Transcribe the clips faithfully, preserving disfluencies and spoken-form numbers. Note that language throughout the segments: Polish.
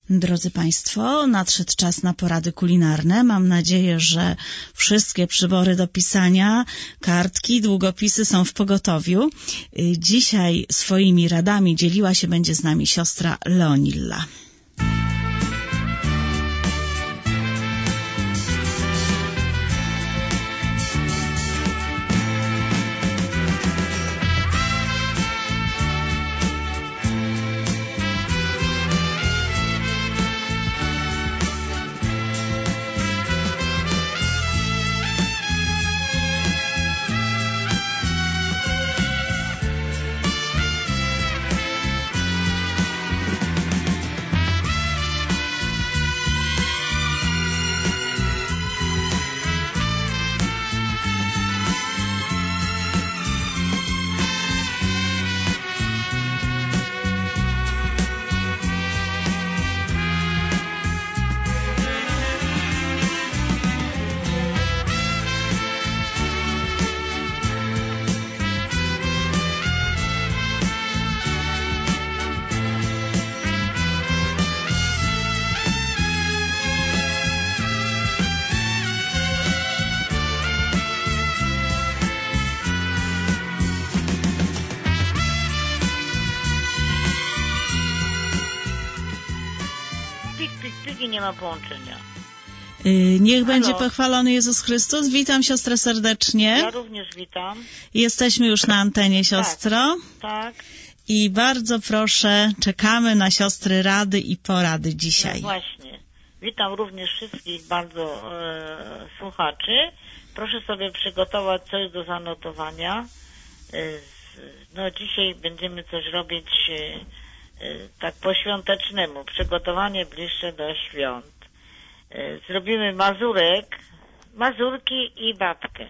Drodzy Państwo, nadszedł czas na porady kulinarne. Mam nadzieję, że wszystkie przybory do pisania, kartki, długopisy są w pogotowiu. Dzisiaj swoimi radami dzieliła się będzie z nami siostra Leonilla. Nie ma połączenia. Niech Halo. będzie pochwalony Jezus Chrystus. Witam siostrę serdecznie. Ja również witam. Jesteśmy już na antenie, siostro. Tak. tak. I bardzo proszę, czekamy na siostry rady i porady dzisiaj. No właśnie. Witam również wszystkich bardzo e, słuchaczy. Proszę sobie przygotować coś do zanotowania. E, no dzisiaj będziemy coś robić e, tak po świątecznemu, przygotowanie bliższe do świąt. Zrobimy mazurek, mazurki i babkę.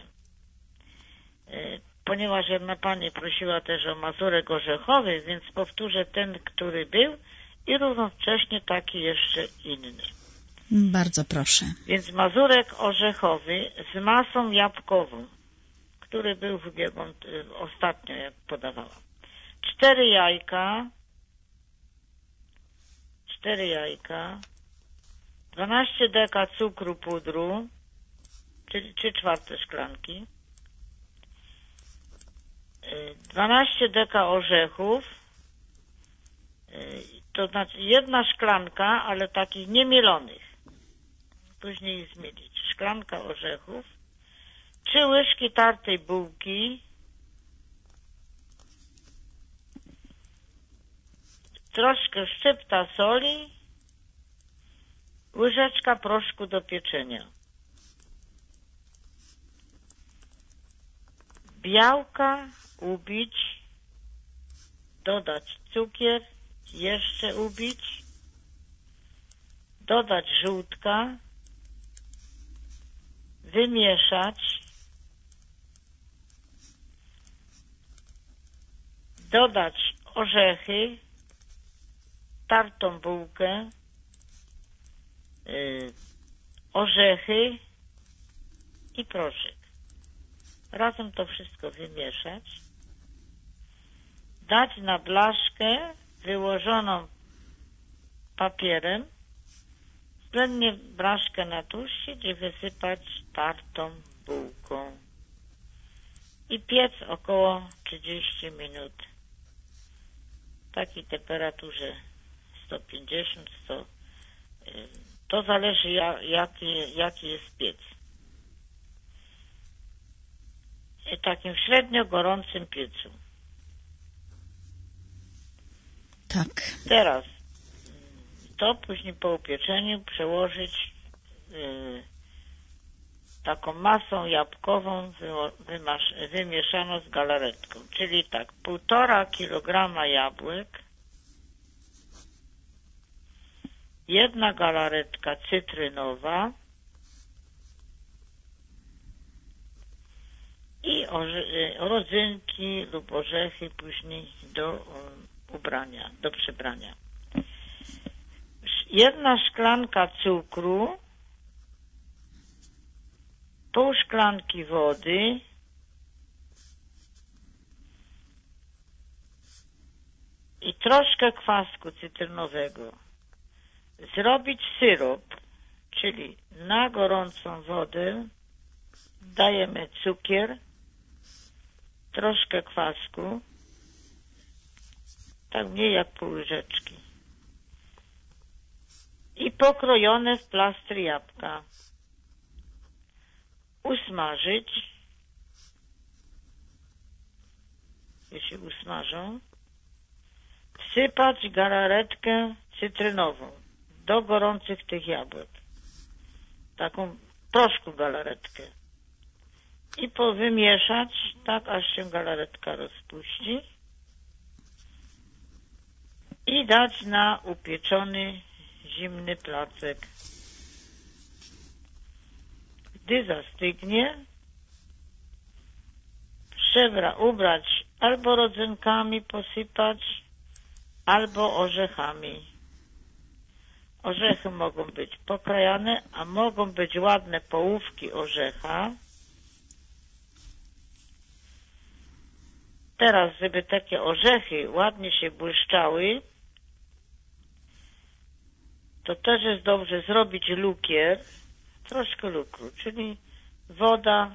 Ponieważ jedna pani prosiła też o mazurek orzechowy, więc powtórzę ten, który był i równocześnie taki jeszcze inny. Bardzo proszę. Więc mazurek orzechowy z masą jabłkową, który był w ubiegłym, ostatnio jak podawałam. Cztery jajka, cztery jajka, dwanaście deka cukru pudru, czyli trzy czwarte szklanki, dwanaście deka orzechów, to znaczy jedna szklanka, ale takich niemielonych, później ich zmielić, szklanka orzechów, trzy łyżki tartej bułki, troszkę szczypta soli, łyżeczka proszku do pieczenia. Białka ubić, dodać cukier, jeszcze ubić, dodać żółtka, wymieszać, dodać orzechy, tartą bułkę, yy, orzechy i proszek. Razem to wszystko wymieszać, dać na blaszkę wyłożoną papierem, względnie blaszkę natłuścić i wysypać tartą bułką i piec około trzydzieści minut w takiej temperaturze sto pięćdziesiąt sto. To zależy jaki, jaki jest piec. W takim średnio gorącym piecu. Tak. Teraz to później po upieczeniu przełożyć yy, taką masą jabłkową wymasz, wymieszaną z galaretką. Czyli tak, półtora kilograma jabłek, jedna galaretka cytrynowa i rodzynki lub orzechy później do ubrania, do przybrania. Jedna szklanka cukru, pół szklanki wody, i troszkę kwasku cytrynowego. zrobić syrop, czyli na gorącą wodę dajemy cukier, troszkę kwasku, tak mniej jak pół łyżeczki, i pokrojone w plastry jabłka usmażyć. Jeśli usmażą, wsypać galaretkę cytrynową do gorących tych jabłek, taką proszku galaretkę, i powymieszać tak, aż się galaretka rozpuści, i dać na upieczony zimny placek. Gdy zastygnie, trzeba ubrać albo rodzynkami, posypać, albo orzechami. Orzechy mogą być pokrajane, a mogą być ładne połówki orzecha. Teraz, żeby takie orzechy ładnie się błyszczały, to też jest dobrze zrobić lukier, troszkę lukru, czyli woda,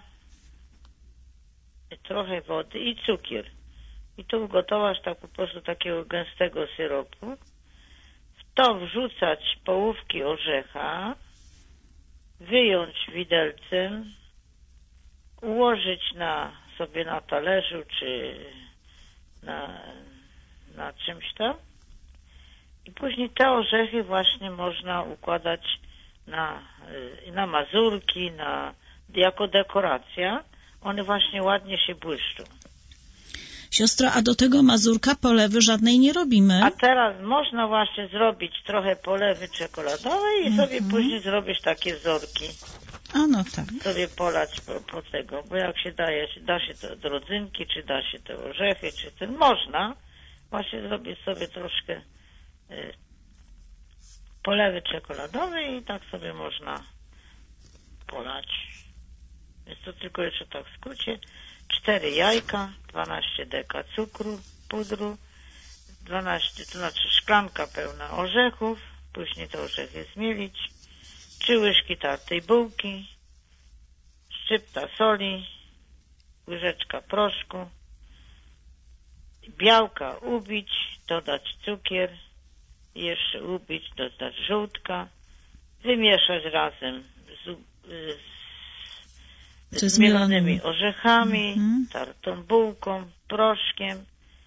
trochę wody i cukier. I tu ugotować tak po prostu takiego gęstego syropu. W to wrzucać połówki orzecha, wyjąć widelcem, ułożyć na sobie na talerzu czy na, na czymś tam. I później te orzechy właśnie można układać na, na mazurki, na, jako dekoracja. One właśnie ładnie się błyszczą. Siostro, a do tego mazurka polewy żadnej nie robimy? A teraz można właśnie zrobić trochę polewy czekoladowej i mm-hmm. sobie później zrobić takie wzorki. A no tak. Sobie polać po, po tego, bo jak się daje, da się to do rodzynki, czy da się te orzechy, czy ten, można właśnie zrobić sobie troszkę y, polewy czekoladowej i tak sobie można polać. Jest to tylko jeszcze tak w skrócie. cztery jajka, dwanaście deka cukru, pudru, dwanaście, to znaczy szklanka pełna orzechów, później te orzechy zmielić, trzy łyżki tartej bułki, szczypta soli, łyżeczka proszku, białka ubić, dodać cukier, jeszcze ubić, dodać żółtka, wymieszać razem z, z zmielonymi orzechami, mm-hmm. tartą bułką, proszkiem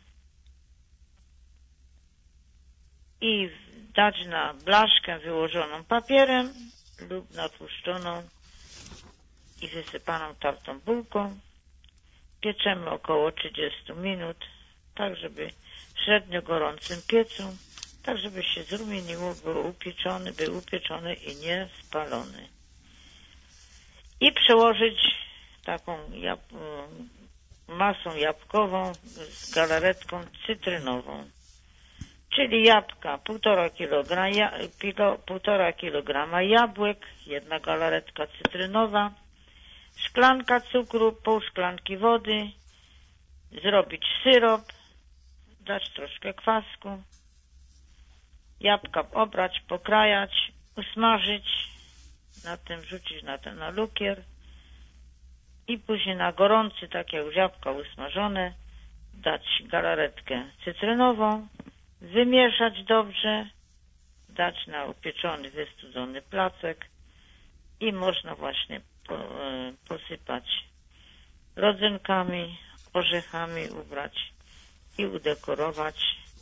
i dać na blaszkę wyłożoną papierem lub natłuszczoną i wysypaną tartą bułką. Pieczemy około trzydzieści minut, tak żeby w średnio gorącym piecu, tak żeby się zrumieniło, był upieczony, był upieczony i nie spalony. I przełożyć taką jab- masą jabłkową z galaretką cytrynową. Czyli jabłka, półtora kilograma, ja, pilo, półtora kilograma jabłek, jedna galaretka cytrynowa, szklanka cukru, pół szklanki wody, zrobić syrop, dać troszkę kwasku, jabłka obrać, pokrajać, usmażyć, na tym wrzucić na ten na lukier i później na gorący, tak jak już jabłka usmażone, dać galaretkę cytrynową, wymieszać dobrze, dać na upieczony, wystudzony placek i można właśnie po, posypać rodzynkami, orzechami, ubrać i udekorować.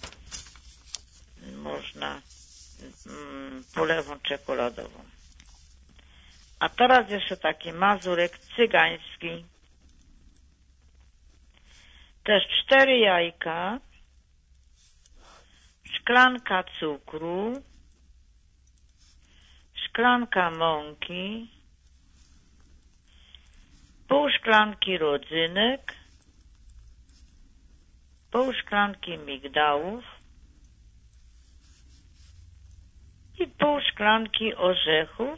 Można mm, polewą czekoladową. A teraz jeszcze taki mazurek cygański. Też cztery jajka, szklanka cukru, szklanka mąki, pół szklanki rodzynek, pół szklanki migdałów i pół szklanki orzechów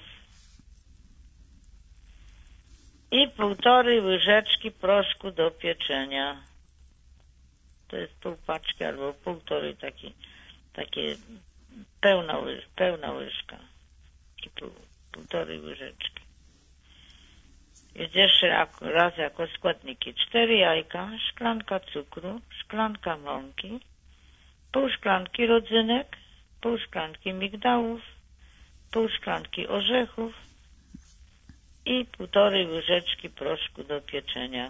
i półtorej łyżeczki proszku do pieczenia. To jest pół paczki albo półtorej taki, takie pełna, łyż, pełna łyżka i pół, półtorej łyżeczki. Więc jeszcze raz jako składniki. Cztery jajka, szklanka cukru, szklanka mąki, pół szklanki rodzynek, pół szklanki migdałów, pół szklanki orzechów i półtorej łyżeczki proszku do pieczenia.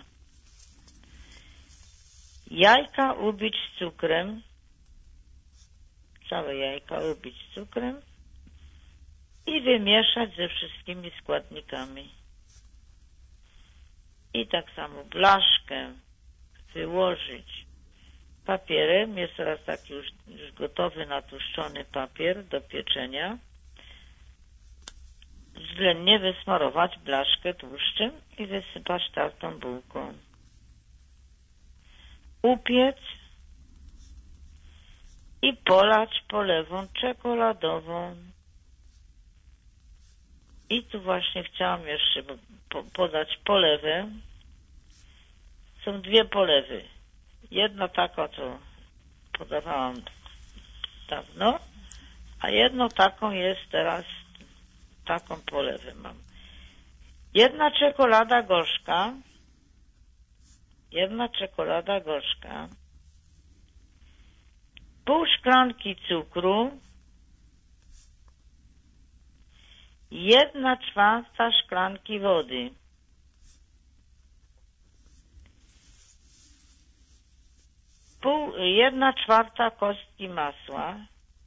Jajka ubić z cukrem, całe jajka ubić z cukrem i wymieszać ze wszystkimi składnikami. I tak samo blaszkę wyłożyć papierem, jest teraz taki już, już gotowy, natłuszczony papier do pieczenia. Względnie wysmarować blaszkę tłuszczem i wysypać tartą bułką. Upiec i polać polewą czekoladową. I tu właśnie chciałam jeszcze podać polewę. Są dwie polewy. Jedna taka, co podawałam dawno, a jedną taką jest teraz, taką polewę mam. Jedna czekolada gorzka, jedna czekolada gorzka, pół szklanki cukru, jedna czwarta szklanki wody, pół, jedna czwarta kostki masła,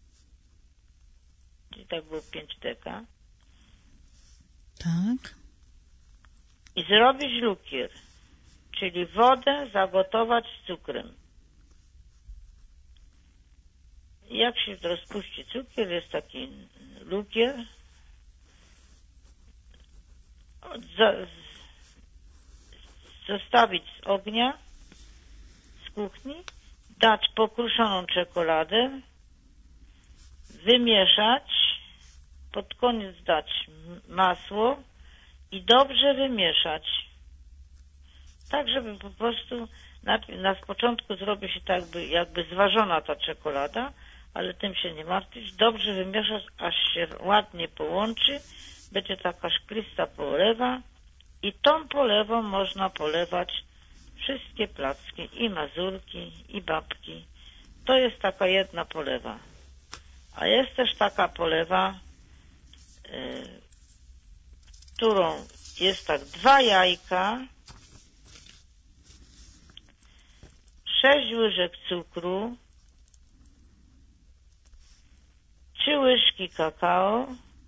czyli tak było pięć deka. Tak. I zrobić lukier, czyli wodę zagotować z cukrem. Jak się rozpuści cukier, jest taki lukier, zostawić z ognia, z kuchni, dać pokruszoną czekoladę, wymieszać, pod koniec dać masło i dobrze wymieszać. Tak, żeby po prostu na, na początku zrobi się tak jakby, jakby zważona ta czekolada, ale tym się nie martwić. Dobrze wymieszać, aż się ładnie połączy. Będzie taka szklista polewa i tą polewą można polewać wszystkie placki, i mazurki, i babki. To jest taka jedna polewa. A jest też taka polewa, yy, którą jest tak dwa jajka, sześć łyżek cukru, trzy łyżki kakao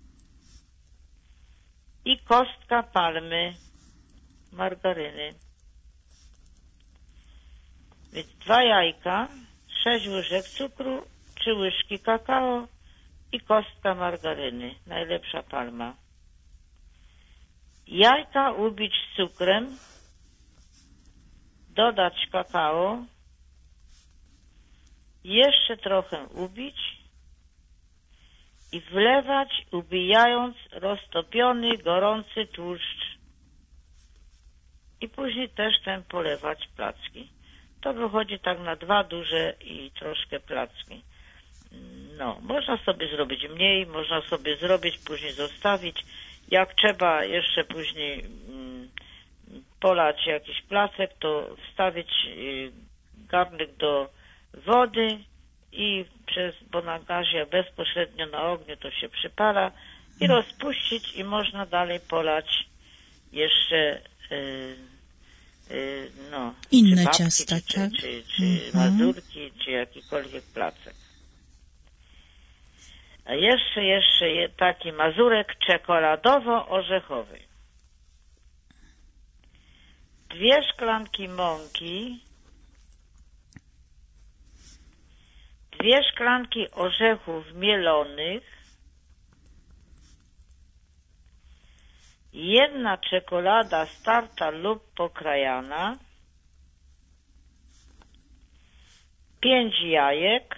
i kostka palmy margaryny. Więc dwa jajka, sześć łyżek cukru, trzy łyżki kakao i kostka margaryny, najlepsza palma. Jajka ubić z cukrem, dodać kakao, jeszcze trochę ubić i wlewać, ubijając roztopiony, gorący tłuszcz. I później też ten polewać placki. To wychodzi tak na dwa duże i troszkę placki. No, można sobie zrobić mniej, można sobie zrobić, później zostawić. Jak trzeba jeszcze później mm, polać jakiś placek, to wstawić y, garnek do wody i przez, bo na gazie bezpośrednio na ogniu to się przypala i rozpuścić i można dalej polać jeszcze y, y, no, inne czy babki, ciasta, czy, tak? czy, czy Mhm. mazurki, czy jakikolwiek placek. A jeszcze, jeszcze taki mazurek czekoladowo-orzechowy. Dwie szklanki mąki, dwie szklanki orzechów mielonych, jedna czekolada starta lub pokrajana, pięć jajek,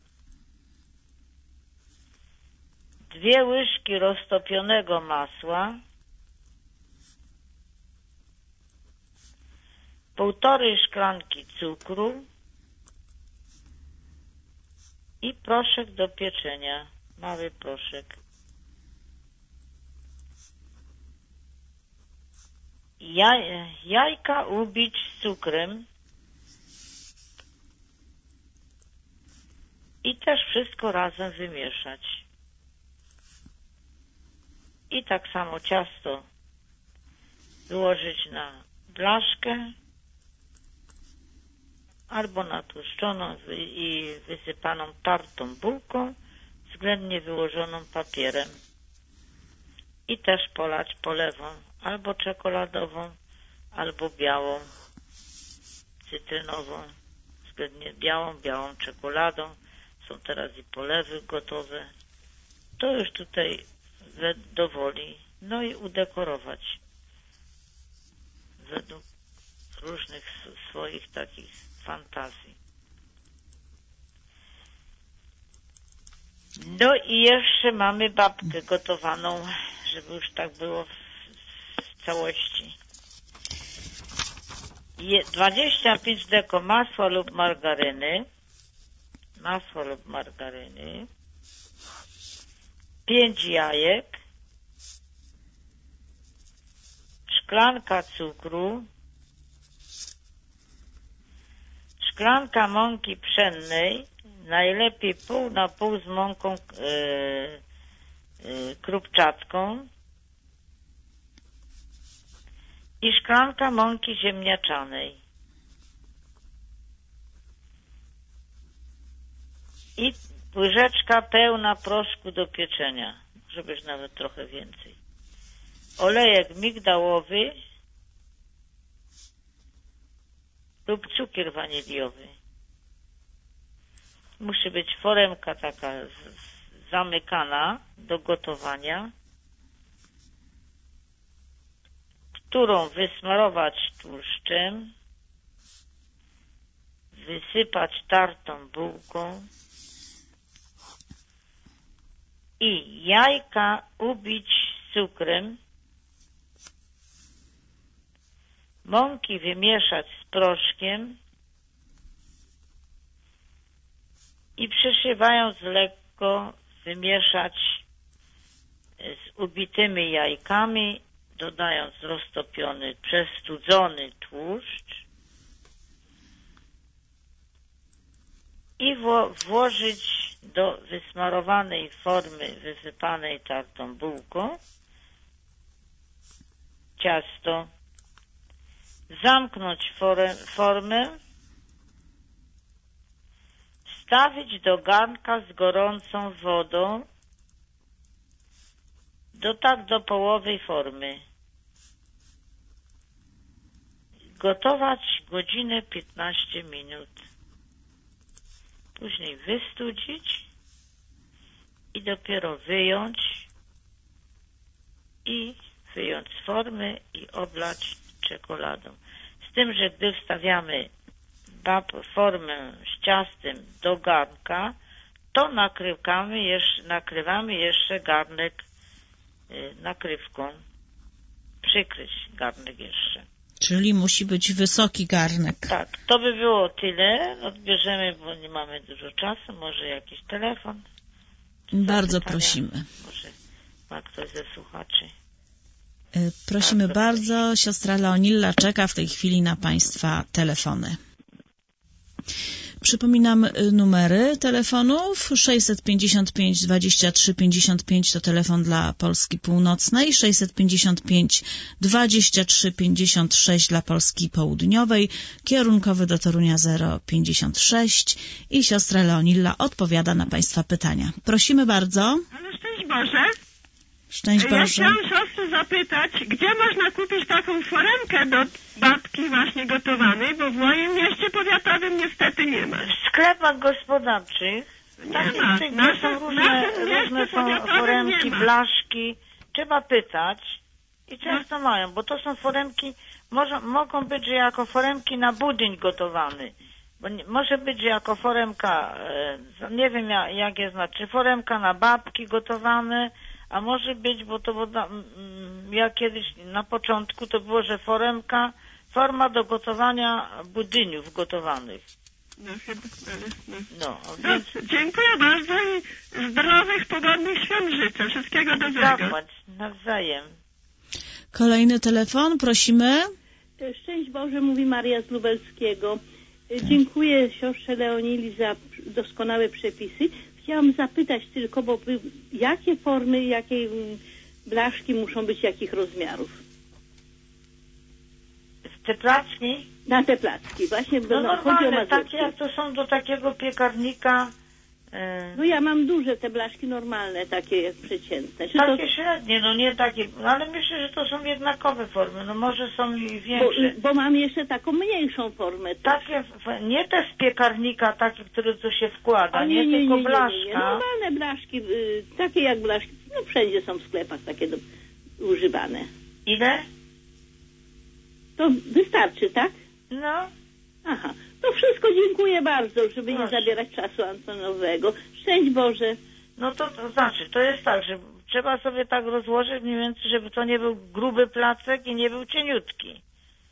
dwie łyżki roztopionego masła, półtorej szklanki cukru, i proszek do pieczenia, mały proszek. Jaj, jajka ubić z cukrem i też wszystko razem wymieszać. I tak samo ciasto wyłożyć na blaszkę albo na tłuszczoną i wysypaną tartą bułką, względnie wyłożoną papierem. I też polać polewą albo czekoladową, albo białą, cytrynową, względnie białą, białą czekoladą. Są teraz i polewy gotowe. To już tutaj do woli. No i udekorować według różnych swoich takich fantazji. No i jeszcze mamy babkę gotowaną, żeby już tak było w całości. dwadzieścia pięć deko masła lub margaryny, masła lub margaryny, pięć jajek, szklanka cukru, szklanka mąki pszennej, najlepiej pół na pół z mąką yy, yy, krupczatką i szklanka mąki ziemniaczanej i łyżeczka pełna proszku do pieczenia, może być nawet trochę więcej. Olejek migdałowy lub cukier waniliowy. Musi być foremka taka zamykana do gotowania, którą wysmarować tłuszczem, wysypać tartą bułką i jajka ubić z cukrem, mąki wymieszać z proszkiem i przyszywając lekko wymieszać z ubitymi jajkami, dodając roztopiony, przestudzony tłuszcz i wło- włożyć do wysmarowanej formy wysypanej tartą bułką ciasto, zamknąć forę, formę, wstawić do garnka z gorącą wodą do tak do połowy formy. Gotować godzinę piętnaście minut. Później wystudzić i dopiero wyjąć i wyjąć z formy i oblać czekoladą. Z tym, że gdy wstawiamy formę z ciastem do garnka, to nakrywamy jeszcze, nakrywamy jeszcze garnek y, nakrywką. Przykryć garnek jeszcze. Czyli musi być wysoki garnek. Tak, to by było tyle. Odbierzemy, bo nie mamy dużo czasu. Może jakiś telefon? Bardzo zapytania? prosimy. Może ma ktoś ze słuchaczy? Prosimy bardzo, bardzo. Siostra Leonilla czeka w tej chwili na Państwa telefony. Przypominam numery telefonów. sześćset pięćdziesiąt pięć dwadzieścia trzy pięćdziesiąt pięć to telefon dla Polski Północnej, sześćset pięćdziesiąt pięć dwadzieścia trzy pięćdziesiąt sześć dla Polski Południowej, kierunkowy do Torunia zero pięćdziesiąt sześć i siostra Leonilla odpowiada na Państwa pytania. Prosimy bardzo. Ale szczęść Boże. Szczęść Boże. Ja chciałam siostrę zapytać, gdzie można kupić taką foremkę do babki właśnie gotowanej, bo w moim mieście powiatowym niestety nie ma. W sklepach gospodarczych Nie ma. Gdzie Nasze, są różne, różne są foremki, blaszki. Trzeba pytać i często no. mają, bo to są foremki, może, mogą być jako foremki na budyń gotowany. Bo nie, może być jako foremka, e, nie wiem jak, jak je znaczy, foremka na babki gotowane, a może być, bo to bo, ja kiedyś na początku to było, że foremka, forma do gotowania budyniów gotowanych. No chyba, ale no. No, No, więc... dziękuję bardzo i zdrowych, pogodnych świąt życzę. Wszystkiego dobrego. Zapłać, nawzajem. Kolejny telefon, prosimy. Szczęść Boże, mówi Maria z Lubelskiego. Dziękuję siostrze Leonili za doskonałe przepisy. Chciałam zapytać tylko, bo jakie formy, jakie blaszki muszą być, jakich rozmiarów? Te placki? Na te placki, właśnie. No no, normalne, takie jak to są do takiego piekarnika. Yy... No ja mam duże te blaszki normalne, takie jak przeciętne. Czy takie to... średnie, no nie takie, ale myślę, że to są jednakowe formy, no może są i większe. Bo, bo mam jeszcze taką mniejszą formę. Takie, nie te z piekarnika, takie, które tu się wkłada, O, nie, nie, nie, tylko nie, nie, blaszka. nie, nie. Normalne blaszki, y, takie jak blaszki, no wszędzie są w sklepach takie do, używane. Ile? To wystarczy, tak? No. Aha, to wszystko dziękuję bardzo, żeby Proszę. nie zabierać czasu antonowego. Szczęść Boże. No to, to znaczy, to jest tak, że trzeba sobie tak rozłożyć mniej więcej, żeby to nie był gruby placek i nie był cieniutki.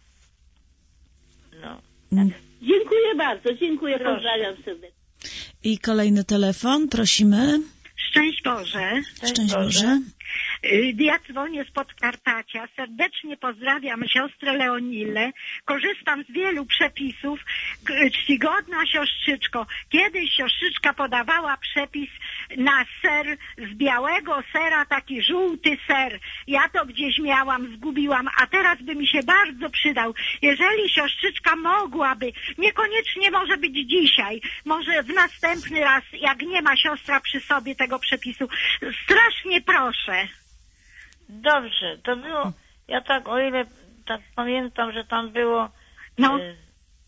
No. Dziękuję bardzo, dziękuję, Proszę. pozdrawiam serdecznie. I kolejny telefon, prosimy. Szczęść Boże. Szczęść Boże. Ja dzwonię z Podkarpacia. Serdecznie pozdrawiam siostrę Leonilę. Korzystam z wielu przepisów. Czcigodna siostrzyczko, kiedyś siostrzyczka podawała przepis na ser z białego sera, taki żółty ser. Ja to gdzieś miałam, zgubiłam, a teraz by mi się bardzo przydał. Jeżeli siostrzyczka mogłaby, niekoniecznie może być dzisiaj, może w następny raz, jak nie ma siostra przy sobie tego przepisu, strasznie proszę. Dobrze, to było, ja tak o ile tak pamiętam, że tam było No. y, y,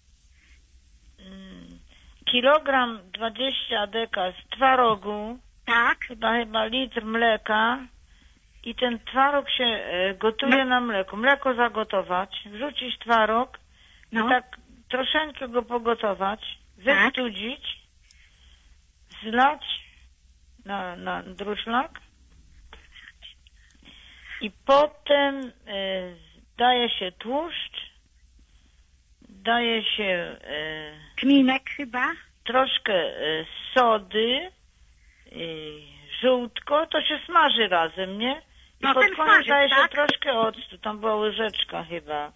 kilogram dwadzieścia deka z twarogu, Tak? chyba chyba litr mleka i ten twaróg się y, gotuje No. na mleku. Mleko zagotować, wrzucić twaróg No. i tak troszeczkę go pogotować, zestudzić, zlać na, na druszlak. I potem y, daje się tłuszcz, daje się y, Kminek chyba? troszkę y, sody, y, żółtko, to się smaży razem, nie? I No, pod ten koniec smażyk, daje się tak? troszkę octu, tam była łyżeczka chyba.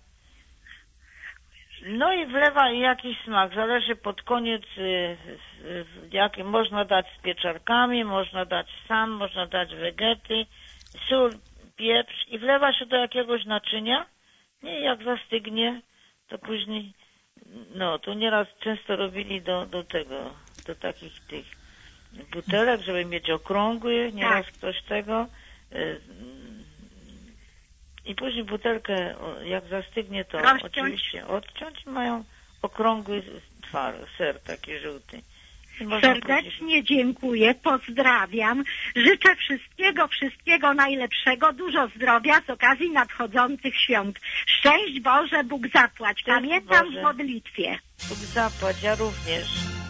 No i wlewa jakiś smak, zależy pod koniec, y, y, jakie można dać z pieczarkami, można dać sam, można dać wegety, sól, pieprz i wlewa się do jakiegoś naczynia. Nie, jak zastygnie, to później, no, tu nieraz często robili do, do tego, do takich tych butelek, żeby mieć okrągły, nieraz Tak. ktoś tego. Y, I później butelkę, jak zastygnie, to Rozciąć. oczywiście odciąć. Mają okrągły twar, ser taki żółty. I można Serdecznie dziękuję, pozdrawiam. Życzę wszystkiego, wszystkiego najlepszego, dużo zdrowia z okazji nadchodzących świąt. Szczęść Boże, Bóg zapłać. Szczęść Pamiętam Boże. w modlitwie. Bóg zapłać, ja również.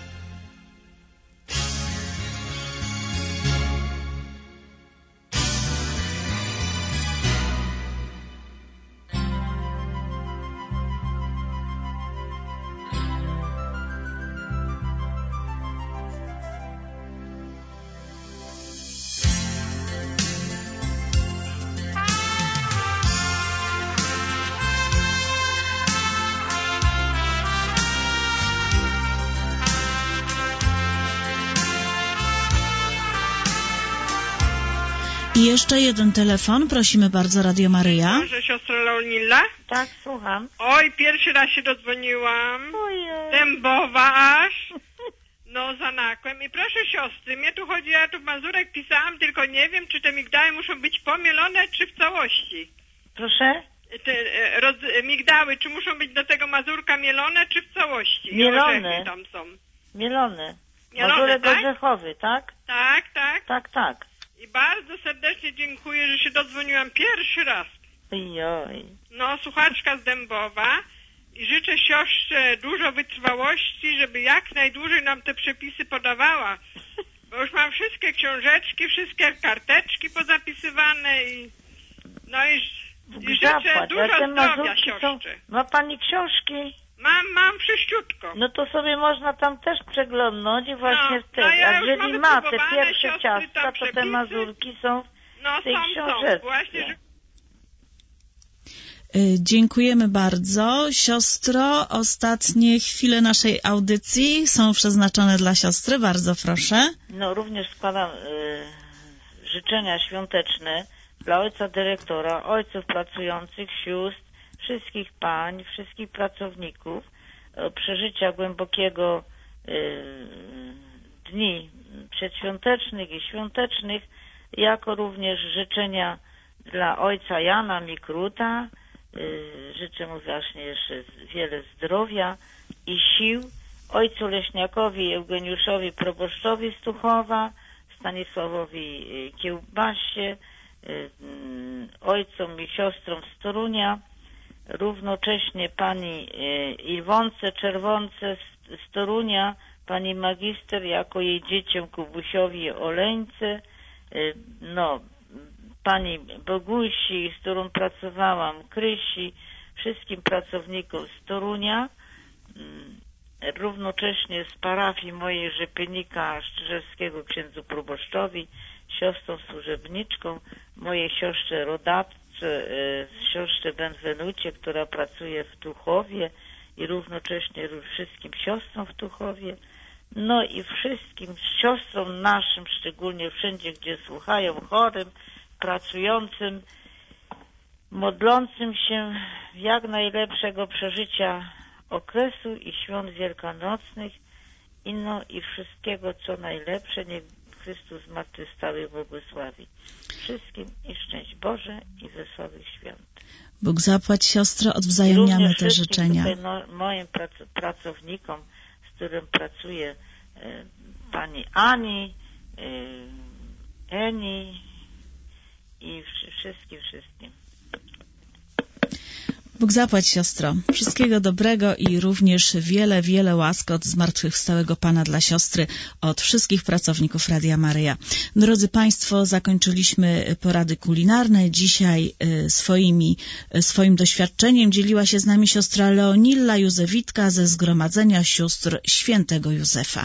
I jeszcze jeden telefon, prosimy bardzo, Radio Maryja. Może siostra Leonila? Tak, słucham. Oj, pierwszy raz się dodzwoniłam. Ojej. Dębowa aż. No, zanakłem. I proszę siostry, mnie tu chodzi, ja tu mazurek pisałam, tylko nie wiem, czy te migdały muszą być pomielone, czy w całości. Proszę? Te e, roz, migdały, czy muszą być do tego mazurka mielone, czy w całości? I Mielone. orzechy tam są. Mielone. Mielone, Mazurek tak? orzechowy, tak? Tak, tak. Tak, tak. I bardzo serdecznie dziękuję, że się dodzwoniłam pierwszy raz. Ojoj. No, słuchaczka z Dębowa. I życzę siostrze dużo wytrwałości, żeby jak najdłużej nam te przepisy podawała. Bo już mam wszystkie książeczki, wszystkie karteczki pozapisywane i no i, i życzę Zapłać. dużo Jak te zdrowia mazurki są... siostrze. Ma pani książki? Mam, mam wszyściutko. No to sobie można tam też przeglądnąć i właśnie No, w tych. no ja A już jeżeli mam ma te wypróbowane, pierwsze siostry, ciastka, tam to te przepisy. mazurki są No w tej są, są. książeczce. Właśnie, że... Y, Dziękujemy bardzo. Siostro, ostatnie chwile naszej audycji są przeznaczone dla siostry. Bardzo proszę. No również składam y, życzenia świąteczne dla ojca dyrektora, ojców pracujących, sióstr, wszystkich pań, wszystkich pracowników, y, przeżycia głębokiego y, dni przedświątecznych i świątecznych, jako również życzenia dla ojca Jana Mikruta. Y, życzę mu właśnie jeszcze wiele zdrowia i sił, ojcu Leśniakowi, Eugeniuszowi Proboszczowi z Tuchowa, Stanisławowi Kiełbasie, ojcom i siostrom z Torunia, równocześnie pani Iwonce Czerwonce z Torunia, pani magister, jako jej dzieciom Kubusiowi Oleńce, no, pani Bogusi, z którą pracowałam, Krysi, wszystkim pracownikom z Torunia, równocześnie z parafii mojej Rzepienika Szczyżewskiego księdzu proboszczowi, siostrą służebniczką, mojej siostrze rodatce, siostrze Benwenucie, która pracuje w Tuchowie i równocześnie wszystkim siostrom w Tuchowie, no i wszystkim siostrom naszym, szczególnie wszędzie, gdzie słuchają, chorym, pracującym, modlącym się jak najlepszego przeżycia okresu i świąt wielkanocnych i no i wszystkiego co najlepsze, niech Chrystus zmartwychwstały błogosławi wszystkim i szczęść Boże i wesołych świąt. Bóg zapłać, siostro, odwzajemniamy te życzenia. Tutaj no, moim prac pracownikom, z którym pracuję, e, pani Ani, e, Eni i wszystkim, wszystkim. Bóg zapłać, siostro. Wszystkiego dobrego i również wiele, wiele łask od zmartwychwstałego Pana dla siostry, od wszystkich pracowników Radia Maryja. Drodzy Państwo, zakończyliśmy porady kulinarne. Dzisiaj swoimi, swoim doświadczeniem dzieliła się z nami siostra Leonilla Józewitka ze Zgromadzenia Sióstr Świętego Józefa.